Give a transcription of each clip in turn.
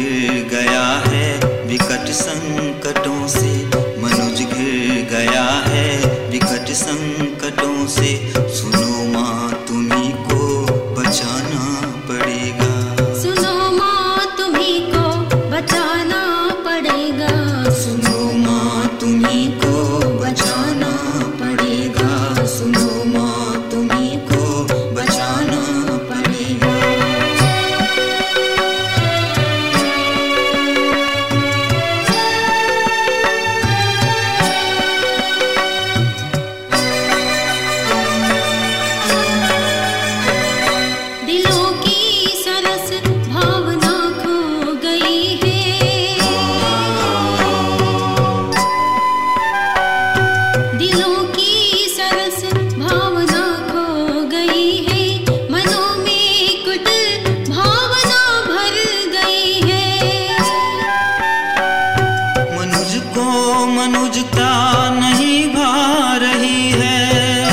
घिर गया है विकट संकटों से, मनुज घिर गया है विकट संकटों से। सुनो माँ तुम्ही को बचाना पड़ेगा, सुनो माँ तुम्ही को बचाना पड़ेगा, सुनो माँ तुम्ही को बचाना पड़ेगा, सुनो माँ तुम्ही को बचाना पड़ेगा। दिलों की सरस भावना खो गई है, दिलों की सरस भावना खो गई है, मनों में कुटिल भावना भर गई है। मनुज को मनुजता नहीं भा रही है,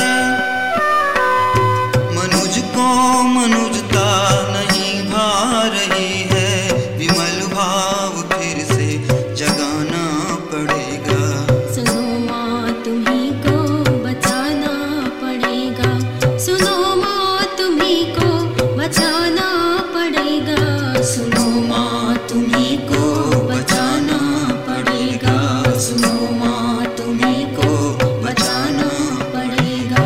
मनुज को मनुजता नहीं भा रही है। विमल भाव फिर से जगाना पड़ेगा, सुनो माँ तुम्ही को बचाना पड़ेगा, सुनो माँ तुम्ही को बचाना पड़ेगा, सुनो माँ तुम्ही को बचाना पड़ेगा, सुनो माँ तुम्ही को बचाना पड़ेगा।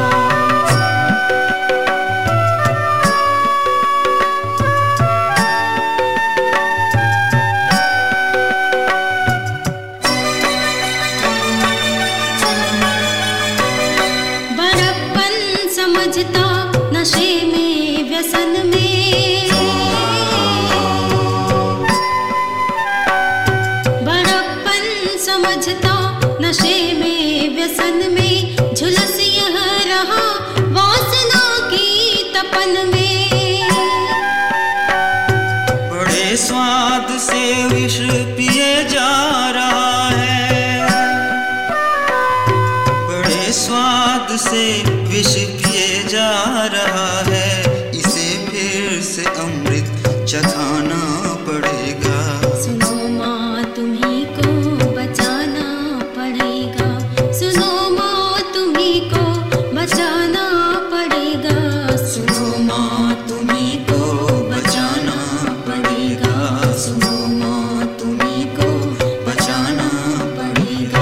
बड़प्पन समझता नशे में व्यसन में, बड़प्पन समझता नशे में व्यसन में, झुलस यह रहा वासना की तपन में। बड़े स्वाद से विष पिए जा रहा है, बड़े स्वाद से विष पिए जा रहा है। इसे फिर से अमृत चखाना पड़ेगा, सुनो माँ तुम्ही को बचाना पड़ेगा, सुनो माँ तुम्ही को बचाना पड़ेगा, सुनो माँ तुम्ही को बचाना पड़ेगा, सुनो माँ तुम्ही को बचाना पड़ेगा।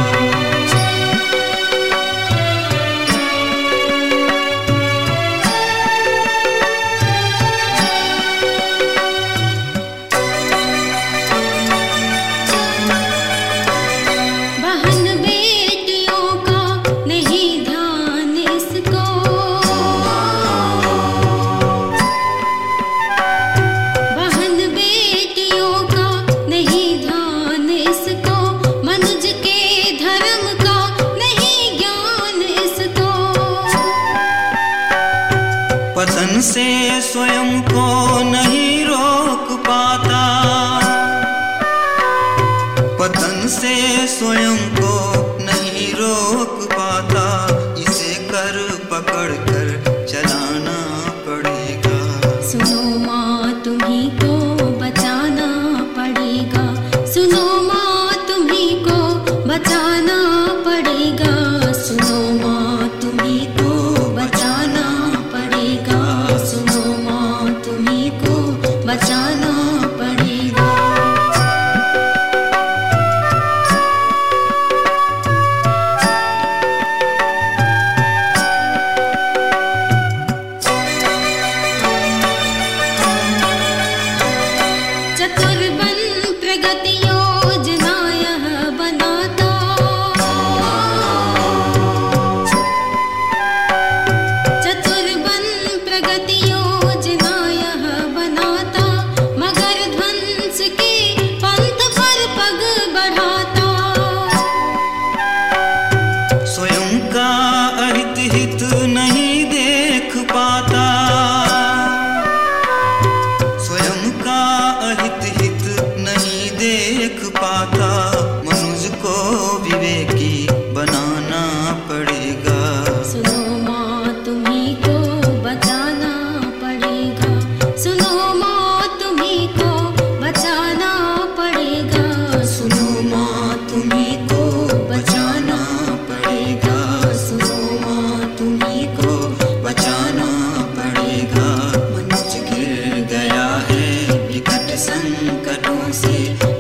बहन बेटियों का नहीं ध्यान इसको, बहन बेटियों का नहीं ध्यान इसको, मनुज के धर्म का नहीं ज्ञान इसको। पतन से स्वयं को नहीं रोक पाता, पतन से स्वयं को नहीं रोक पाता। इसे कर पकड़ कर चलाना पड़ेगा, सुनो माँ तुम्ही को बचाना पड़ेगा, सुनो माँ तुम्ही को बचाना पड़ेगा, सुनो माँ तुम्ही को बचाना पड़ेगा, सुनो माँ तुम्ही को बचाना पड़ेगा। चतुर्बन प्रगति योजना यह बनाता, चतुर्बन प्रगति योजना यह बनाता, मगर ध्वंस के पंथ पर पग बढ़ाता। स्वयं का अहित हित नहीं देख पाता, स्वयं का अहित हित नहीं देख से